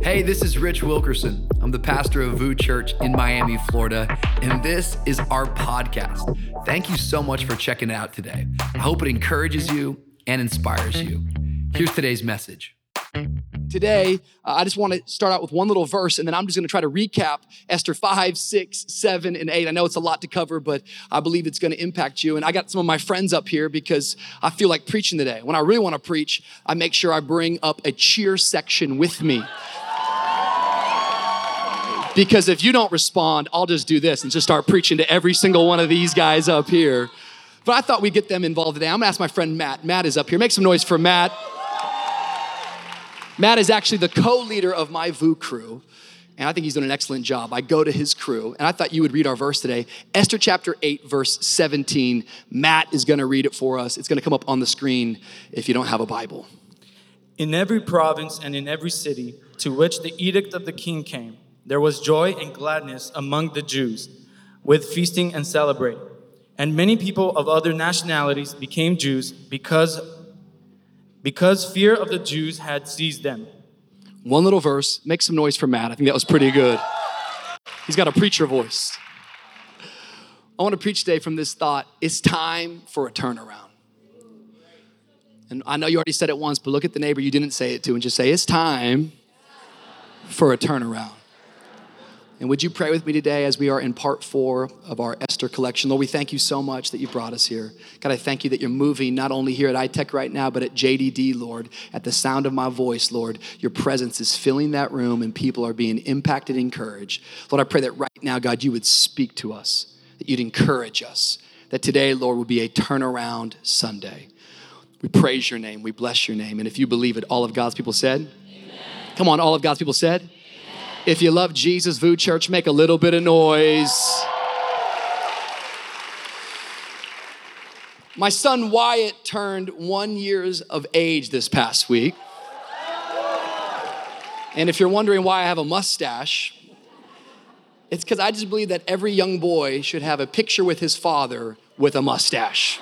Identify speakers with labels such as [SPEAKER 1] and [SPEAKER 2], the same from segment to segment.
[SPEAKER 1] Hey, this is Rich Wilkerson. I'm the pastor of VOO Church in Miami, Florida, and this is our podcast. Thank you so much for checking it out today. I hope it encourages you and inspires you. Here's today's message.
[SPEAKER 2] Today, I just want to start out with one little verse, and then I'm just going to try to recap Esther 5, 6, 7, and 8. I know it's a lot to cover, but I believe it's going to impact you. And I got some of my friends up here because I feel like preaching today. When I really want to preach, I make sure I bring up a cheer section with me. Because if you don't respond, I'll just do this and just start preaching to every single one of these guys up here. But I thought we'd get them involved today. I'm going to ask my friend Matt. Matt is up here. Make some noise for Matt. Matt is actually the co-leader of my VOO crew, and I think he's doing an excellent job. I go to his crew, and I thought you would read our verse today. Esther chapter 8, verse 17. Matt is going to read it for us. It's going to come up on the screen if you don't have a Bible.
[SPEAKER 3] In every province and in every city to which the edict of the king came, there was joy and gladness among the Jews, with feasting and celebrating. And many people of other nationalities became Jews because fear of the Jews had seized them.
[SPEAKER 2] One little verse. Make some noise for Matt. I think that was pretty good. He's got a preacher voice. I want to preach today from this thought. It's time for a turnaround. And I know you already said it once, but look at the neighbor you didn't say it to and just say, it's time for a turnaround. And would you pray with me today as we are in part 4 of our Esther collection? Lord, we thank you so much that you brought us here. God, I thank you that you're moving not only here at iTech right now, but at JDD, Lord. At the sound of my voice, Lord, your presence is filling that room and people are being impacted and encouraged. Lord, I pray that right now, God, you would speak to us, that you'd encourage us, that today, Lord, would be a turnaround Sunday. We praise your name. We bless your name. And if you believe it, all of God's people said? Amen. Come on, all of God's people said? If you love Jesus, VOO Church, make a little bit of noise. My son Wyatt turned 1 year of age this past week. And if you're wondering why I have a mustache, it's because I just believe that every young boy should have a picture with his father with a mustache.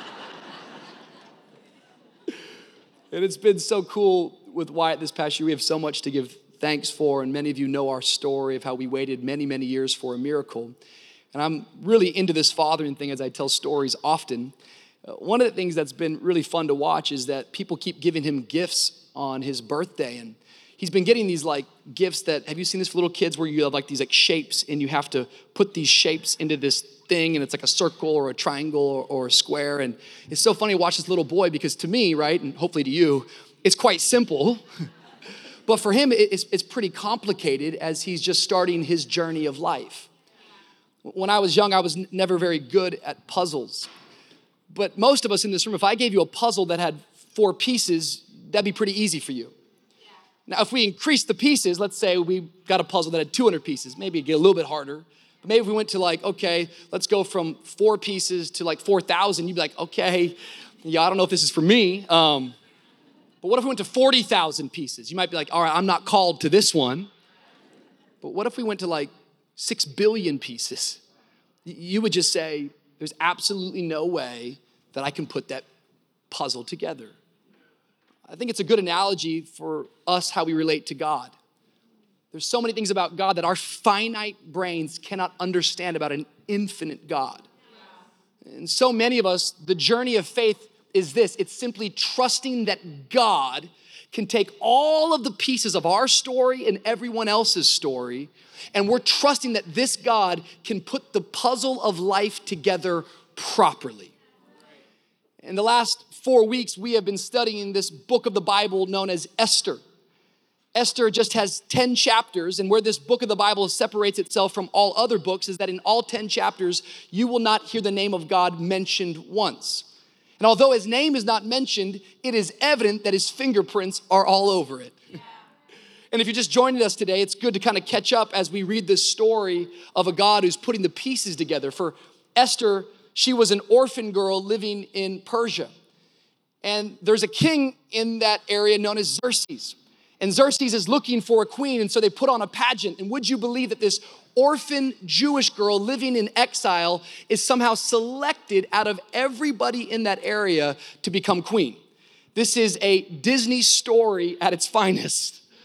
[SPEAKER 2] And it's been so cool with Wyatt this past year. We have so much to give thanks for, and many of you know our story of how we waited many, many years for a miracle. And I'm really into this fathering thing as I tell stories often. One of the things that's been really fun to watch is that people keep giving him gifts on his birthday, and he's been getting these like gifts that, have you seen this for little kids where you have like these like shapes and you have to put these shapes into this thing and it's like a circle or a triangle or a square, and it's so funny to watch this little boy because to me, right, and hopefully to you, it's quite simple. But for him, it's pretty complicated as he's just starting his journey of life. When I was young, I was never very good at puzzles. But most of us in this room, if I gave you a puzzle that had 4 pieces, that'd be pretty easy for you. Now, if we increase the pieces, let's say we got a puzzle that had 200 pieces, maybe it'd get a little bit harder. But maybe if we went to like, okay, let's go from 4 pieces to like 4,000, you'd be like, okay, yeah, I don't know if this is for me. But what if we went to 40,000 pieces? You might be like, all right, I'm not called to this one. But what if we went to like 6 billion pieces? You would just say, there's absolutely no way that I can put that puzzle together. I think it's a good analogy for us how we relate to God. There's so many things about God that our finite brains cannot understand about an infinite God. And so many of us, the journey of faith is this. It's simply trusting that God can take all of the pieces of our story and everyone else's story, and we're trusting that this God can put the puzzle of life together properly. In the last 4 weeks, we have been studying this book of the Bible known as Esther. Esther just has 10 chapters, and where this book of the Bible separates itself from all other books is that in all 10 chapters, you will not hear the name of God mentioned once. And although his name is not mentioned, it is evident that his fingerprints are all over it. And if you're just joining us today, it's good to kind of catch up as we read this story of a God who's putting the pieces together. For Esther, she was an orphan girl living in Persia. And there's a king in that area known as Xerxes. And Xerxes is looking for a queen, and so they put on a pageant. And would you believe that this orphan Jewish girl living in exile is somehow selected out of everybody in that area to become queen? This is a Disney story at its finest.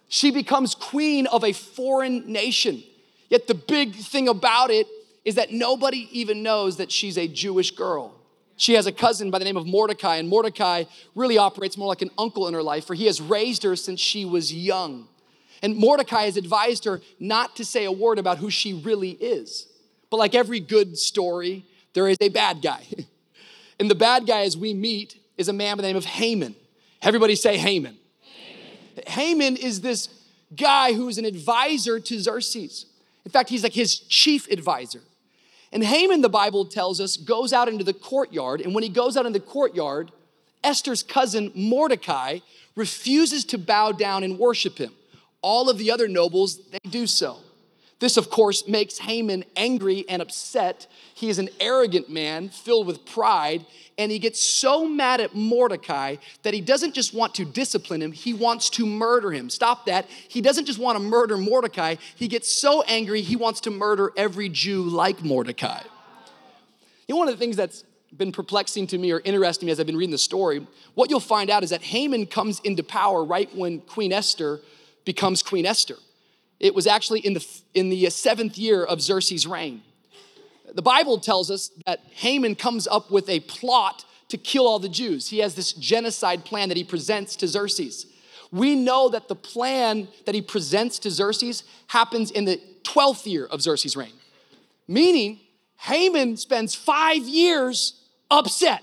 [SPEAKER 2] She becomes queen of a foreign nation. Yet the big thing about it is that nobody even knows that she's a Jewish girl. She has a cousin by the name of Mordecai, and Mordecai really operates more like an uncle in her life, for he has raised her since she was young. And Mordecai has advised her not to say a word about who she really is. But like every good story, there is a bad guy. And the bad guy, as we meet, is a man by the name of Haman. Everybody say Haman. Haman is this guy who is an advisor to Xerxes. In fact, he's like his chief advisor. And Haman, the Bible tells us, goes out into the courtyard. And when he goes out in the courtyard, Esther's cousin Mordecai refuses to bow down and worship him. All of the other nobles, they do so. This, of course, makes Haman angry and upset. He is an arrogant man filled with pride, and he gets so mad at Mordecai that he doesn't just want to discipline him, he wants to murder him. Stop that. He doesn't just want to murder Mordecai. He gets so angry, he wants to murder every Jew like Mordecai. You know, one of the things that's been perplexing to me or interesting me as I've been reading the story, what you'll find out is that Haman comes into power right when Queen Esther becomes Queen Esther. It was actually in the seventh year of Xerxes' reign. The Bible tells us that Haman comes up with a plot to kill all the Jews. He has this genocide plan that he presents to Xerxes. We know that the plan that he presents to Xerxes happens in the 12th year of Xerxes' reign. Meaning, Haman spends 5 years upset.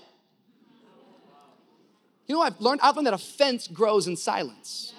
[SPEAKER 2] You know what I've learned? I've learned that offense grows in silence.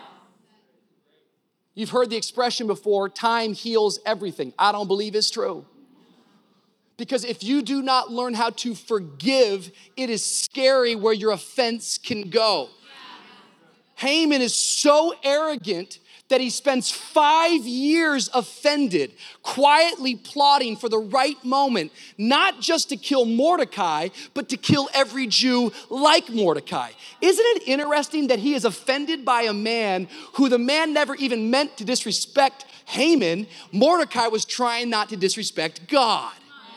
[SPEAKER 2] You've heard the expression before, time heals everything. I don't believe it's true. Because if you do not learn how to forgive, it is scary where your offense can go. Haman is so arrogant that he spends 5 years offended, quietly plotting for the right moment, not just to kill Mordecai, but to kill every Jew like Mordecai. Isn't it interesting that he is offended by a man who the man never even meant to disrespect Haman? Mordecai was trying not to disrespect God.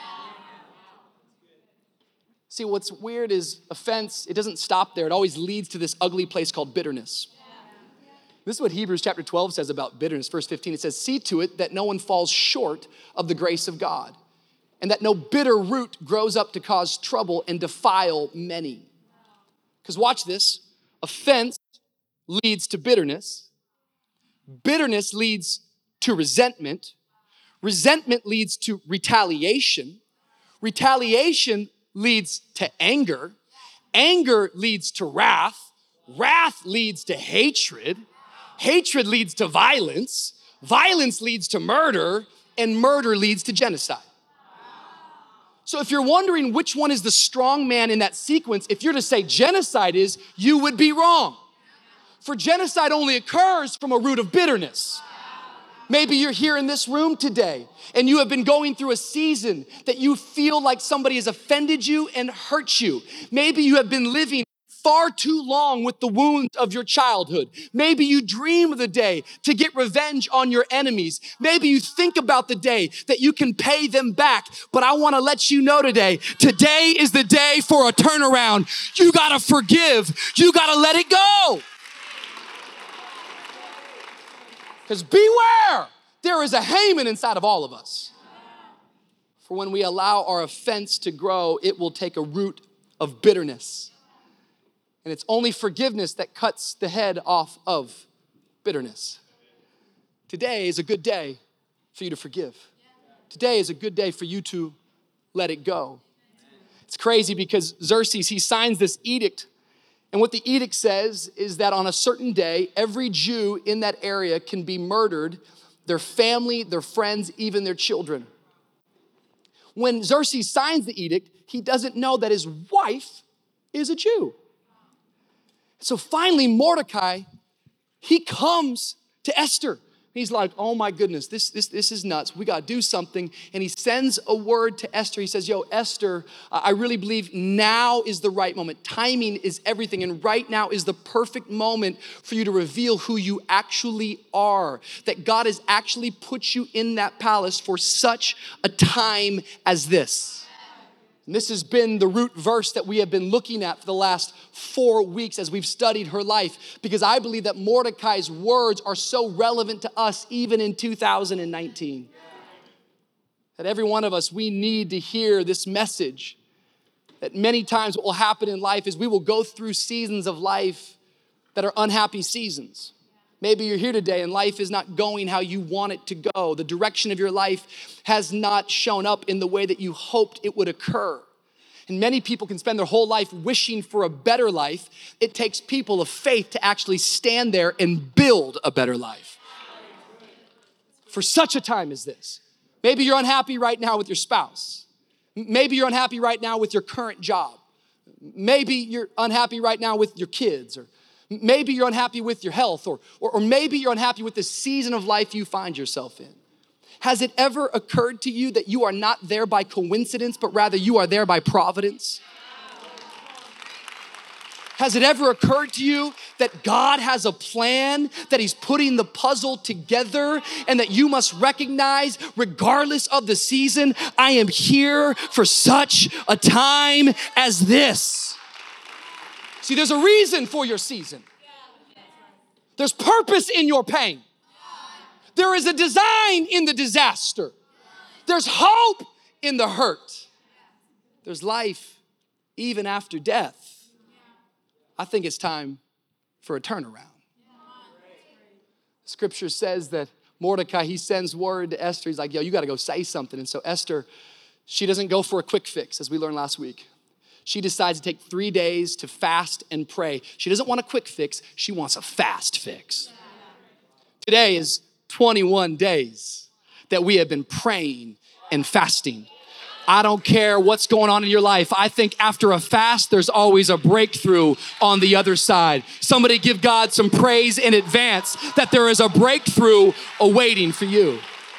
[SPEAKER 2] See, what's weird is offense, it doesn't stop there. It always leads to this ugly place called bitterness. This is what Hebrews chapter 12 says about bitterness. Verse 15, it says, see to it that no one falls short of the grace of God, and that no bitter root grows up to cause trouble and defile many. Because watch this, offense leads to bitterness. Bitterness leads to resentment. Resentment leads to retaliation. Retaliation leads to anger. Anger leads to wrath. Wrath leads to hatred. Hatred leads to violence. Violence leads to murder. And murder leads to genocide. So if you're wondering which one is the strong man in that sequence, if you're to say genocide is, you would be wrong. For genocide only occurs from a root of bitterness. Maybe you're here in this room today and you have been going through a season that you feel like somebody has offended you and hurt you. Maybe you have been living far too long with the wounds of your childhood. Maybe you dream of the day to get revenge on your enemies. Maybe you think about the day that you can pay them back. But I want to let you know today is the day for a turnaround. You got to forgive. You got to let it go. Because beware, there is a Haman inside of all of us. For when we allow our offense to grow, it will take a root of bitterness. And it's only forgiveness that cuts the head off of bitterness. Today is a good day for you to forgive. Today is a good day for you to let it go. It's crazy because Xerxes, he signs this edict. And what the edict says is that on a certain day, every Jew in that area can be murdered, their family, their friends, even their children. When Xerxes signs the edict, he doesn't know that his wife is a Jew. So finally, Mordecai, he comes to Esther. He's like, oh my goodness, this is nuts. We got to do something. And he sends a word to Esther. He says, yo, Esther, I really believe now is the right moment. Timing is everything. And right now is the perfect moment for you to reveal who you actually are. That God has actually put you in that palace for such a time as this. And this has been the root verse that we have been looking at for the last 4 weeks as we've studied her life, because I believe that Mordecai's words are so relevant to us even in 2019. That every one of us, we need to hear this message. That many times what will happen in life is we will go through seasons of life that are unhappy seasons. Maybe you're here today and life is not going how you want it to go. The direction of your life has not shown up in the way that you hoped it would occur. And many people can spend their whole life wishing for a better life. It takes people of faith to actually stand there and build a better life. For such a time as this. Maybe you're unhappy right now with your spouse. Maybe you're unhappy right now with your current job. Maybe you're unhappy right now with your kids, or maybe you're unhappy with your health, or maybe you're unhappy with the season of life you find yourself in. Has it ever occurred to you that you are not there by coincidence, but rather you are there by providence? Has it ever occurred to you that God has a plan, that He's putting the puzzle together, and that you must recognize, regardless of the season, I am here for such a time as this? See, there's a reason for your season. There's purpose in your pain. There is a design in the disaster. There's hope in the hurt. There's life even after death. I think it's time for a turnaround. Scripture says that Mordecai, he sends word to Esther. He's like, yo, you got to go say something. And so Esther, she doesn't go for a quick fix, as we learned last week. She decides to take 3 days to fast and pray. She doesn't want a quick fix. She wants a fast fix. Today is 21 days that we have been praying and fasting. I don't care what's going on in your life. I think after a fast, there's always a breakthrough on the other side. Somebody give God some praise in advance that there is a breakthrough awaiting for you.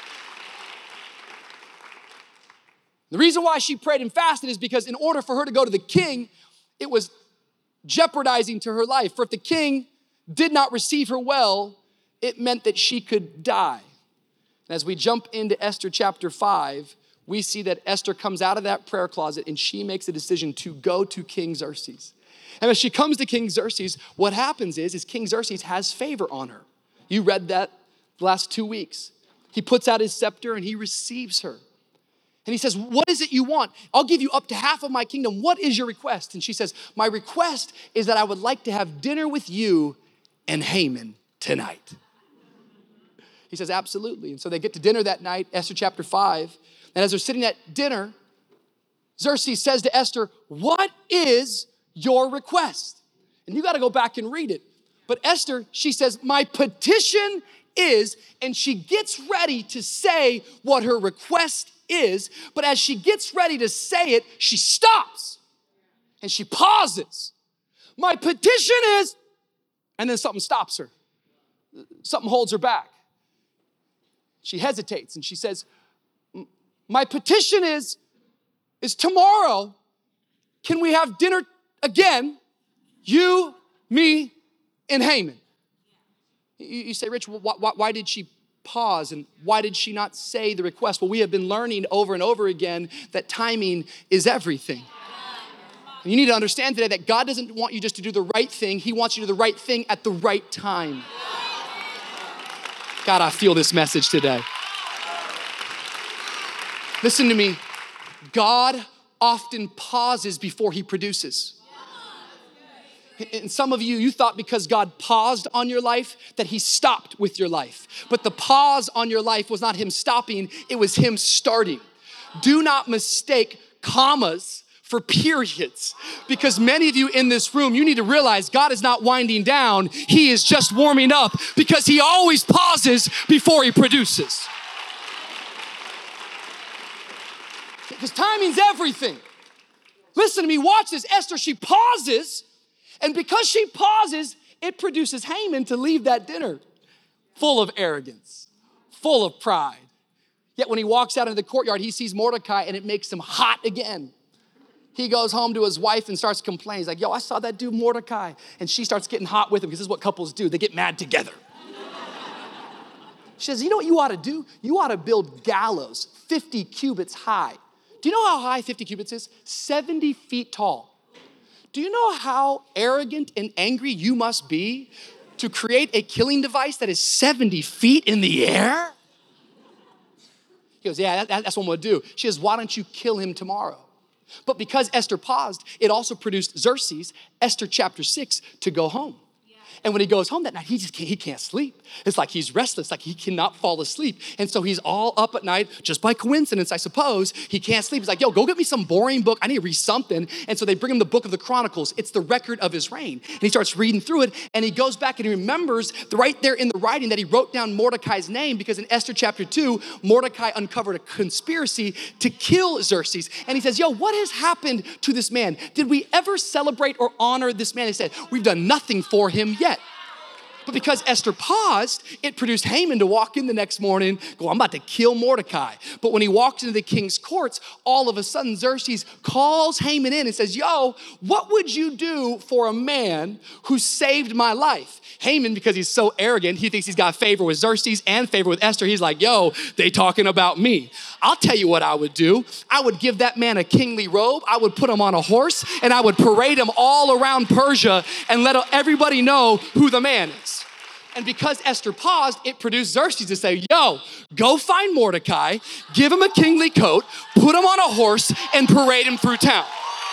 [SPEAKER 2] The reason why she prayed and fasted is because in order for her to go to the king, it was jeopardizing to her life. For if the king did not receive her well, it meant that she could die. And as we jump into Esther chapter 5, we see that Esther comes out of that prayer closet and she makes a decision to go to King Xerxes. And as she comes to King Xerxes, what happens is King Xerxes has favor on her. You read that the last 2 weeks. He puts out his scepter and he receives her. And he says, what is it you want? I'll give you up to half of my kingdom. What is your request? And she says, my request is that I would like to have dinner with you and Haman tonight. He says, absolutely. And so they get to dinner that night, Esther chapter 5. And as they're sitting at dinner, Xerxes says to Esther, what is your request? And you got to go back and read it. But Esther, she says, my petition is, and she gets ready to say what her request is. But as she gets ready to say it, she stops and she pauses. My petition is, and then something stops her. Something holds her back. She hesitates and she says, my petition is tomorrow, can we have dinner again? You, me, and Haman. You say, Rich, why did she pause and why did she not say the request? Well, we have been learning over and over again that timing is everything. And you need to understand today that God doesn't want you just to do the right thing. He wants you to do the right thing at the right time. God, I feel this message today. Listen to me. God often pauses before He produces. And some of you, you thought because God paused on your life that He stopped with your life. But the pause on your life was not Him stopping, it was Him starting. Do not mistake commas for periods. Because many of you in this room, you need to realize God is not winding down. He is just warming up because He always pauses before He produces. Because timing's everything. Listen to me, watch this. Esther, she pauses, and because she pauses, it produces Haman to leave that dinner full of arrogance, full of pride. Yet when he walks out into the courtyard, he sees Mordecai, and it makes him hot again. He goes home to his wife and starts complaining. He's like, yo, I saw that dude Mordecai. And she starts getting hot with him because this is what couples do. They get mad together. She says, you know what you ought to do? You ought to build gallows 50 cubits high Do you know how high 50 cubits is? 70 feet tall. Do you know how arrogant and angry you must be to create a killing device that is 70 feet in the air? He goes, yeah, that's what I'm gonna do. She says, why don't you kill him tomorrow? But because Esther paused, it also produced Xerxes, Esther chapter 6, to go home. And when he goes home that night, he can't sleep. It's like he's restless, like he cannot fall asleep. And so he's all up at night, just by coincidence, I suppose. He can't sleep. He's like, yo, go get me some boring book. I need to read something. And so they bring him the book of the Chronicles. It's the record of his reign. And he starts reading through it, and he goes back and he remembers right there in the writing that he wrote down Mordecai's name, because in Esther chapter 2, Mordecai uncovered a conspiracy to kill Xerxes. And he says, yo, what has happened to this man? Did we ever celebrate or honor this man? He said, we've done nothing for him yet. But because Esther paused, it produced Haman to walk in the next morning, go, I'm about to kill Mordecai. But when he walked into the king's courts, all of a sudden Xerxes calls Haman in and says, yo, what would you do for a man who saved my life? Haman, because he's so arrogant, he thinks he's got favor with Xerxes and favor with Esther. He's like, yo, they talking about me. I'll tell you what I would do. I would give that man a kingly robe. I would put him on a horse, and I would parade him all around Persia and let everybody know who the man is. And because Esther paused, it produced Xerxes to say, yo, go find Mordecai, give him a kingly coat, put him on a horse, and parade him through town.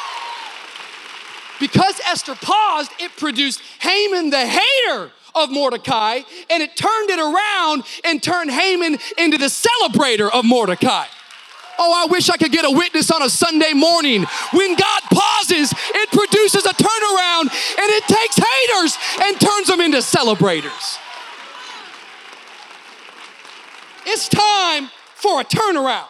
[SPEAKER 2] Because Esther paused, it produced Haman, the hater of Mordecai, and it turned it around and turned Haman into the celebrator of Mordecai. Oh, I wish I could get a witness on a Sunday morning. When God pauses, it produces a turnaround, and it takes haters and turns them into celebrators. It's time for a turnaround.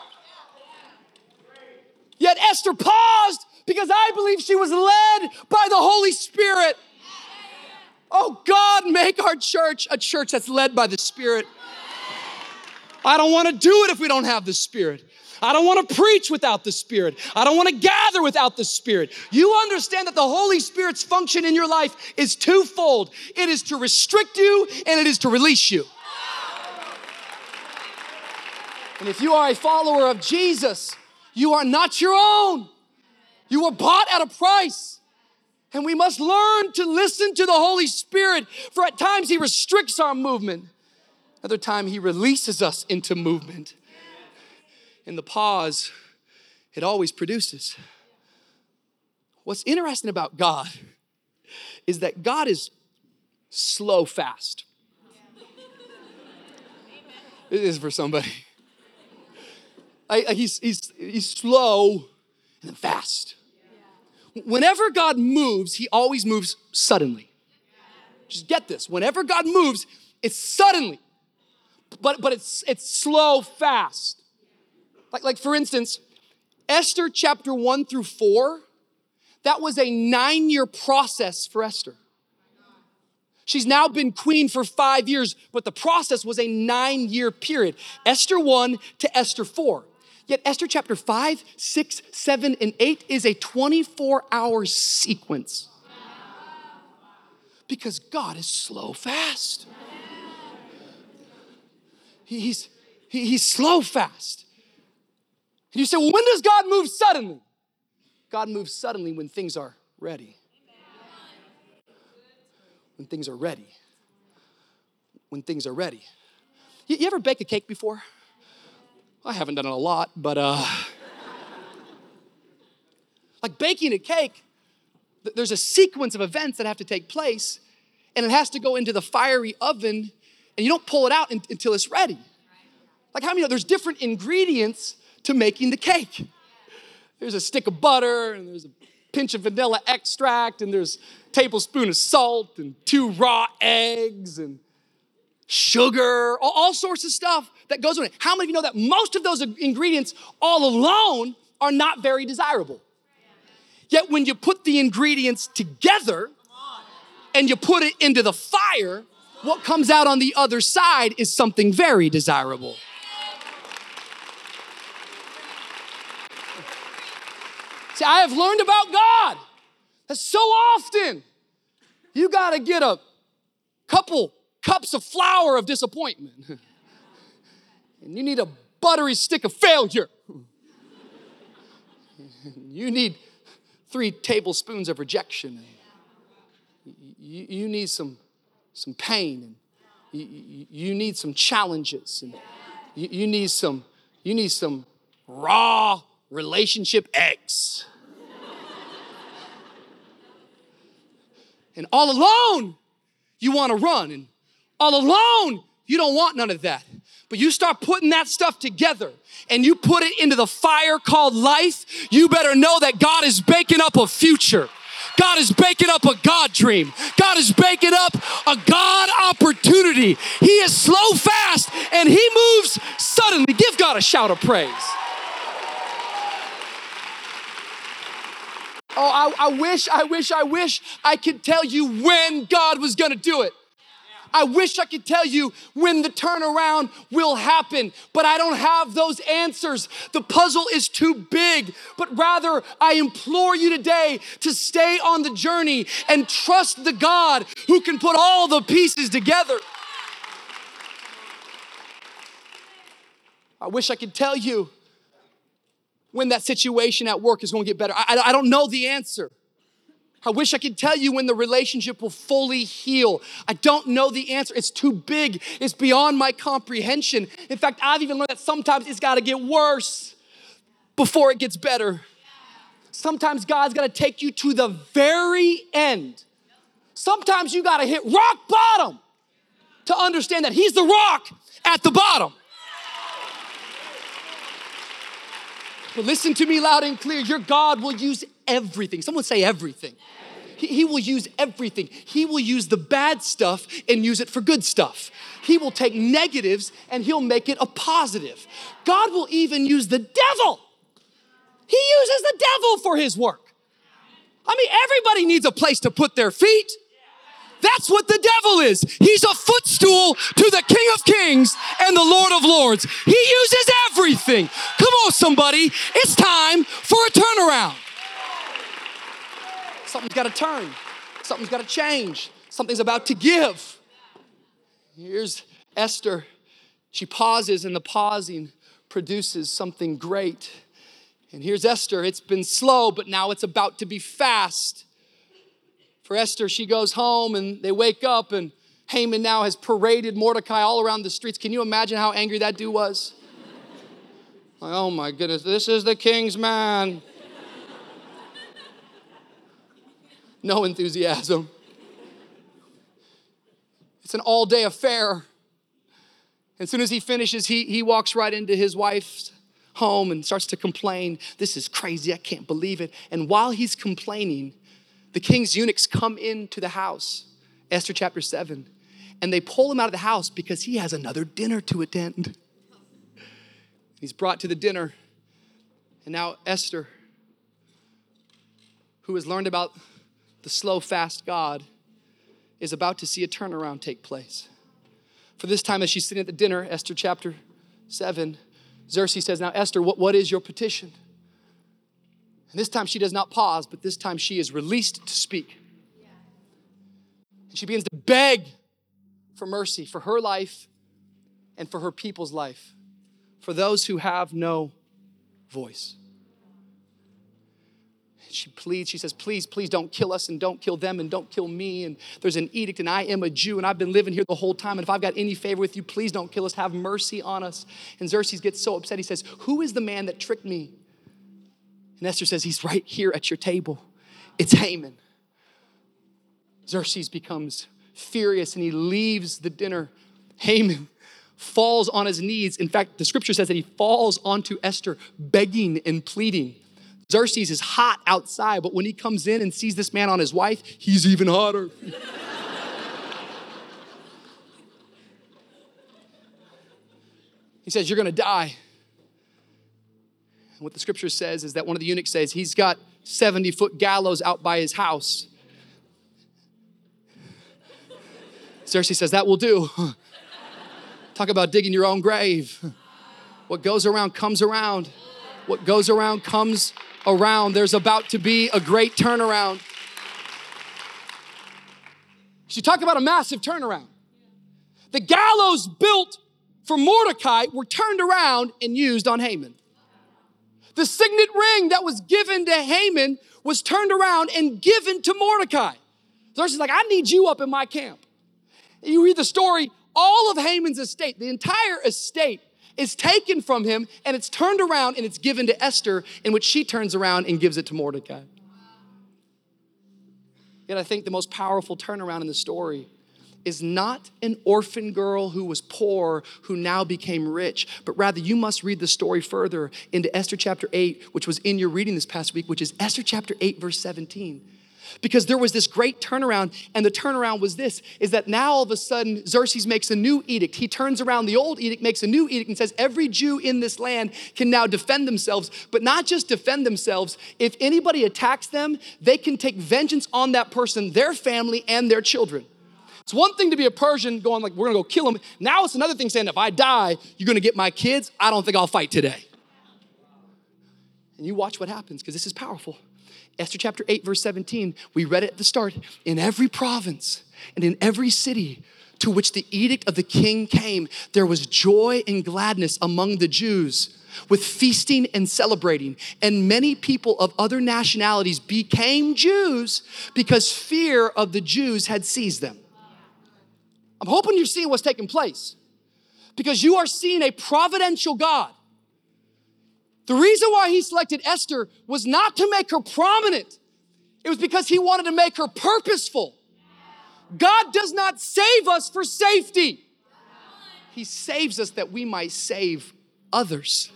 [SPEAKER 2] Yet Esther paused because I believe she was led by the Holy Spirit. Oh God, make our church a church that's led by the Spirit. I don't want to do it if we don't have the Spirit. I don't want to preach without the Spirit. I don't want to gather without the Spirit. You understand that the Holy Spirit's function in your life is twofold. It is to restrict you, and it is to release you. And if you are a follower of Jesus, you are not your own. You were bought at a price. And we must learn to listen to the Holy Spirit, for at times He restricts our movement. Other time He releases us into movement. In the pause, it always produces. What's interesting about God is that God is slow fast. It is for somebody. He's slow and then fast. Whenever God moves, He always moves suddenly. Just get this. Whenever God moves, it's suddenly, but it's slow fast. Like for instance, Esther chapter 1 through 4, that was a 9-year process for Esther. She's now been queen for 5 years, but the process was a 9-year period. Esther 1 to Esther 4. Yet Esther chapter 5, 6, 7, and 8 is a 24-hour sequence. Because God is slow fast. He's slow fast. And you say, well, when does God move suddenly? God moves suddenly when things are ready. When things are ready. When things are ready. You ever bake a cake before? I haven't done it a lot, but like baking a cake, there's a sequence of events that have to take place, and it has to go into the fiery oven, and you don't pull it out until it's ready. Like how many know there's different ingredients to making the cake? There's a stick of butter, and there's a pinch of vanilla extract, and there's a tablespoon of salt, and 2 raw eggs, and sugar, all sorts of stuff that goes on it. How many of you know that most of those ingredients all alone are not very desirable? Yet when you put the ingredients together and you put it into the fire, what comes out on the other side is something very desirable. See, I have learned about God that so often you got to get a couple cups of flour of disappointment. And you need a buttery stick of failure. You need 3 tablespoons of rejection. You need some pain. And you need some challenges. And you need some raw relationship eggs. And all alone, you want to run. And all alone, you don't want none of that. But you start putting that stuff together and you put it into the fire called life, you better know that God is baking up a future. God is baking up a God dream. God is baking up a God opportunity. He is slow fast and he moves suddenly. Give God a shout of praise. Oh, I wish I could tell you when God was going to do it. I wish I could tell you when the turnaround will happen, but I don't have those answers. The puzzle is too big, but rather I implore you today to stay on the journey and trust the God who can put all the pieces together. I wish I could tell you when that situation at work is going to get better. I don't know the answer. I wish I could tell you when the relationship will fully heal. I don't know the answer. It's too big. It's beyond my comprehension. In fact, I've even learned that sometimes it's got to get worse before it gets better. Sometimes God's got to take you to the very end. Sometimes you got to hit rock bottom to understand that he's the rock at the bottom. But listen to me loud and clear. Your God will use everything. Someone say everything. He will use everything. He will use the bad stuff and use it for good stuff. He will take negatives and he'll make it a positive. God will even use the devil. He uses the devil for his work. I mean, everybody needs a place to put their feet. That's what the devil is. He's a footstool to the King of Kings and the Lord of Lords. He uses everything. Come on, somebody. It's time for a turnaround. Something's got to turn. Something's got to change. Something's about to give. Here's Esther. She pauses, and the pausing produces something great. And here's Esther. It's been slow, but now it's about to be fast. For Esther, she goes home, and they wake up, and Haman now has paraded Mordecai all around the streets. Can you imagine how angry that dude was? Like, oh my goodness, this is the king's man. No enthusiasm. It's an all-day affair. As soon as he finishes, he walks right into his wife's home and starts to complain. This is crazy, I can't believe it. And while he's complaining, the king's eunuchs come into the house, Esther chapter 7, and they pull him out of the house because he has another dinner to attend. He's brought to the dinner, and now Esther, who has learned about the slow, fast God, is about to see a turnaround take place. For this time, as she's sitting at the dinner, Esther chapter 7, Xerxes says, now Esther, what is your petition? And this time she does not pause, but this time she is released to speak. And she begins to beg for mercy for her life and for her people's life, for those who have no voice. She pleads, she says, please don't kill us and don't kill them and don't kill me. And there's an edict and I am a Jew and I've been living here the whole time. And if I've got any favor with you, please don't kill us. Have mercy on us. And Xerxes gets so upset. He says, who is the man that tricked me? And Esther says, he's right here at your table. It's Haman. Xerxes becomes furious and he leaves the dinner. Haman falls on his knees. In fact, the scripture says that he falls onto Esther begging and pleading. Xerxes is hot outside, but when he comes in and sees this man on his wife, he's even hotter. He says, you're gonna die. And what the scripture says is that one of the eunuchs says, he's got 70-foot gallows out by his house. Xerxes says, that will do. Talk about digging your own grave. What goes around comes around. What goes around comes around. There's about to be a great turnaround. You talk about a massive turnaround. The gallows built for Mordecai were turned around and used on Haman. The signet ring that was given to Haman was turned around and given to Mordecai. Xerxes is like, I need you up in my camp. And you read the story, all of Haman's estate, the entire estate is taken from him and it's turned around and it's given to Esther, in which she turns around and gives it to Mordecai. Yet I think the most powerful turnaround in the story is not an orphan girl who was poor, who now became rich, but rather you must read the story further into Esther chapter 8, which was in your reading this past week, which is Esther chapter 8, verse 17. Because there was this great turnaround, and the turnaround was this, is that now all of a sudden Xerxes makes a new edict. He turns around the old edict, makes a new edict, and says every Jew in this land can now defend themselves, but not just defend themselves. If anybody attacks them, they can take vengeance on that person, their family, and their children. It's one thing to be a Persian going like, we're gonna go kill him. Now it's another thing saying, if I die, you're gonna get my kids. I don't think I'll fight today. And you watch what happens, because this is powerful. Esther chapter 8, verse 17, we read it at the start. In every province and in every city to which the edict of the king came, there was joy and gladness among the Jews, with feasting and celebrating. And many people of other nationalities became Jews because fear of the Jews had seized them. I'm hoping you're seeing what's taking place, because you are seeing a providential God. The reason why he selected Esther was not to make her prominent. It was because he wanted to make her purposeful. God does not save us for safety. He saves us that we might save others.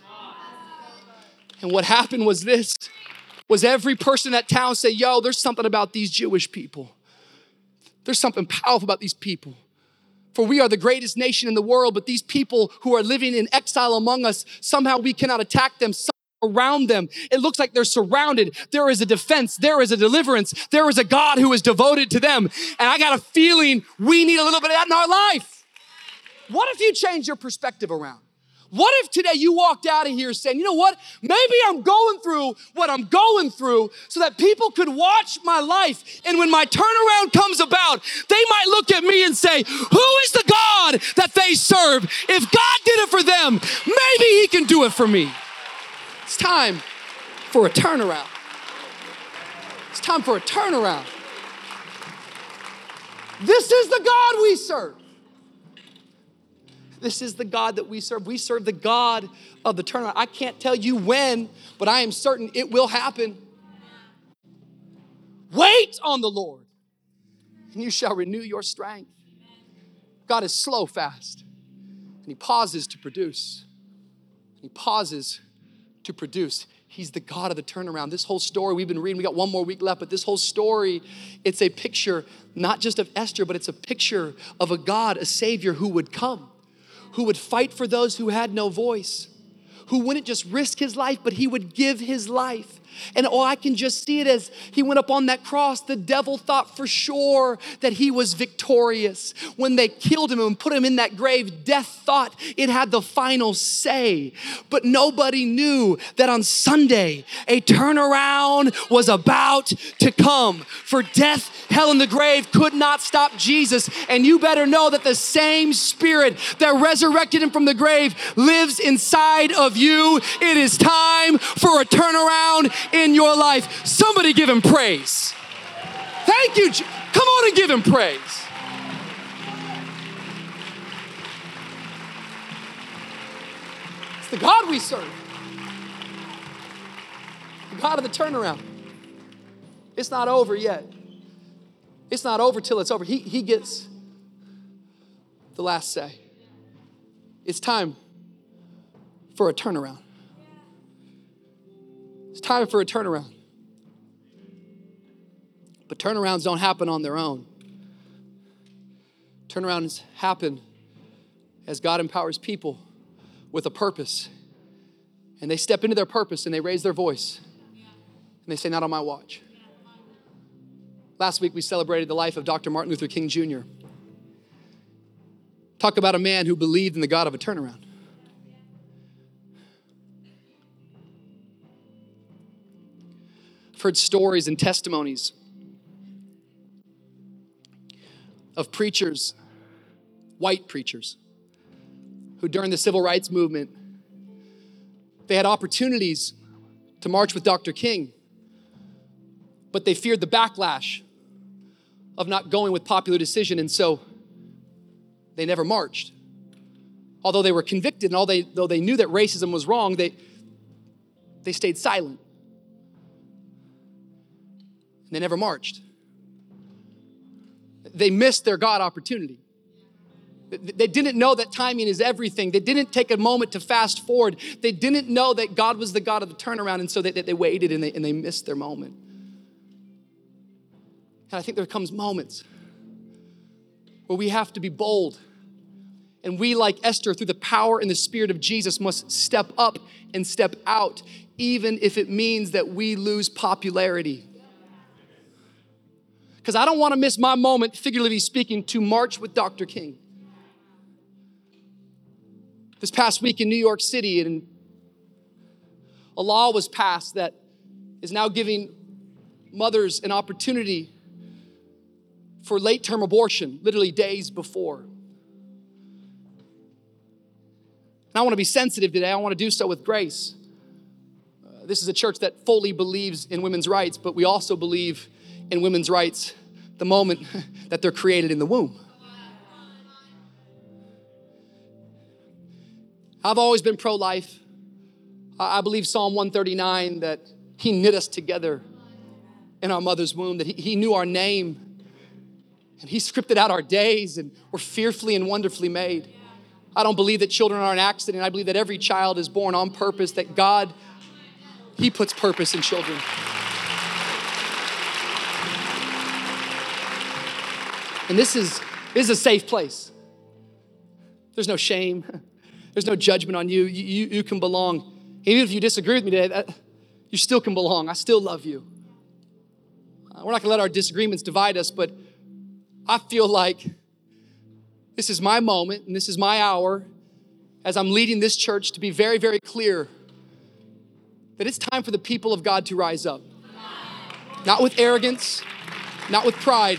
[SPEAKER 2] And what happened was this, was every person in that town say, yo, there's something about these Jewish people. There's something powerful about these people. For we are the greatest nation in the world, but these people who are living in exile among us, somehow we cannot attack them. Around them, it looks like they're surrounded. There is a defense, there is a deliverance, there is a God who is devoted to them. And I got a feeling we need a little bit of that in our life. What if you change your perspective around? What if today you walked out of here saying, you know what? Maybe I'm going through what I'm going through so that people could watch my life. And when my turnaround comes about, they might look at me and say, who is the God that they serve? If God did it for them, maybe he can do it for me. It's time for a turnaround. It's time for a turnaround. This is the God we serve. This is the God that we serve. We serve the God of the turnaround. I can't tell you when, but I am certain it will happen. Wait on the Lord, and you shall renew your strength. God is slow, fast, and he pauses to produce. He pauses to produce. He's the God of the turnaround. This whole story we've been reading, we got one more week left, but this whole story, it's a picture, not just of Esther, but it's a picture of a God, a Savior who would come, who would fight for those who had no voice, who wouldn't just risk his life, but he would give his life. And I can just see it as he went up on that cross. The devil thought for sure that he was victorious. When they killed him and put him in that grave, death thought it had the final say. But nobody knew that on Sunday, a turnaround was about to come. For death, hell, and the grave could not stop Jesus. And you better know that the same Spirit that resurrected him from the grave lives inside of you. It is time for a turnaround in your life. Somebody give him praise. Thank you. Come on and give him praise. It's the God we serve. The God of the turnaround. It's not over yet. It's not over till it's over. He gets the last say. It's time for a turnaround. It's time for a turnaround. But turnarounds don't happen on their own. Turnarounds happen as God empowers people with a purpose. And they step into their purpose and they raise their voice. And they say, not on my watch. Last week we celebrated the life of Dr. Martin Luther King Jr. Talk about a man who believed in the God of a turnaround. I've heard stories and testimonies of preachers, white preachers, who during the civil rights movement, they had opportunities to march with Dr. King, but they feared the backlash of not going with popular decision, and so they never marched. Although they were convicted and though they knew that racism was wrong, they stayed silent. And they never marched. They missed their God opportunity. They didn't know that timing is everything. They didn't take a moment to fast forward. They didn't know that God was the God of the turnaround, and so they waited and they missed their moment. And I think there comes moments where we have to be bold. And we, like Esther, through the power and the Spirit of Jesus, must step up and step out, even if it means that we lose popularity. Because I don't want to miss my moment, figuratively speaking, to march with Dr. King. This past week in New York City, and a law was passed that is now giving mothers an opportunity for late-term abortion, literally days before. And I want to be sensitive today. I want to do so with grace. This is a church that fully believes in women's rights, but we also believe in women's rights the moment that they're created in the womb. I've always been pro-life. I believe Psalm 139, that he knit us together in our mother's womb, that he knew our name, and he scripted out our days, and we're fearfully and wonderfully made. I don't believe that children are an accident. I believe that every child is born on purpose, that God, he puts purpose in children. And this is a safe place. There's no shame. There's no judgment on you. You can belong. Even if you disagree with me today, you still can belong. I still love you. We're not gonna let our disagreements divide us, but I feel like this is my moment and this is my hour as I'm leading this church to be very, very clear that it's time for the people of God to rise up. Not with arrogance, not with pride,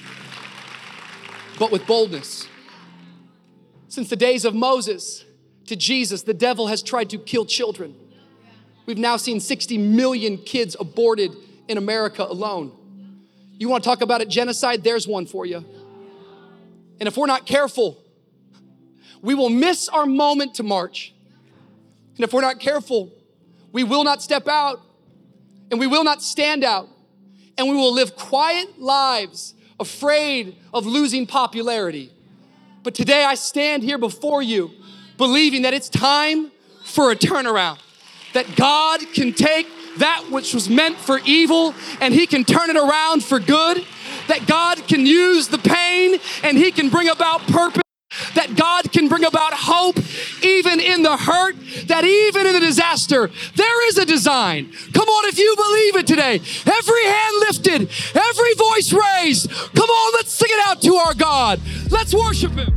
[SPEAKER 2] but with boldness. Since the days of Moses to Jesus, the devil has tried to kill children. We've now seen 60 million kids aborted in America alone. You want to talk about a genocide? There's one for you. And if we're not careful, we will miss our moment to march. And if we're not careful, we will not step out and we will not stand out and we will live quiet lives afraid of losing popularity. But today I stand here before you believing that it's time for a turnaround, that God can take that which was meant for evil and he can turn it around for good, that God can use the pain and he can bring about purpose, that God can bring about hope even in the hurt, that even in the disaster, there is a design. Come on, if you believe it today, every hand lifted, every voice raised. Come on, let's sing it out to our God. Let's worship him.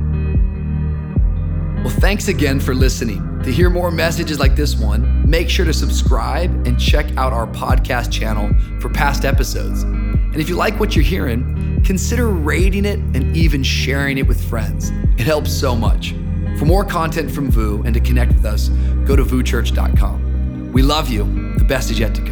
[SPEAKER 1] Well, thanks again for listening. To hear more messages like this one, make sure to subscribe and check out our podcast channel for past episodes. And if you like what you're hearing, consider rating it and even sharing it with friends. It helps so much. For more content from VOO and to connect with us, go to VooChurch.com. We love you. The best is yet to come.